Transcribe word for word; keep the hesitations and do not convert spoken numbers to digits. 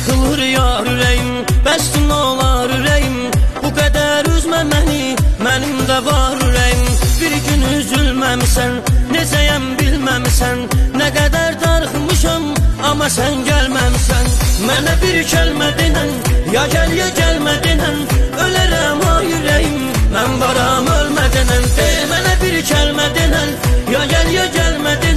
yıxılır yar ürəyim, bəs nə olar ürəyim, bu qədər üzmə məni, mənim də var ürəyim. Bir gün üzülməmisən, necəyəm bilməmisən, nə qədər darıxmışam, amma sən gəlməmisən. Mənə bir kəlmə denən, ya gəl ya gəlmə denən, ölərəm ha ürəyim, mən varam ölmə denən. De mənə bir kəlmə denən, ya gəl ya gəlmə denən,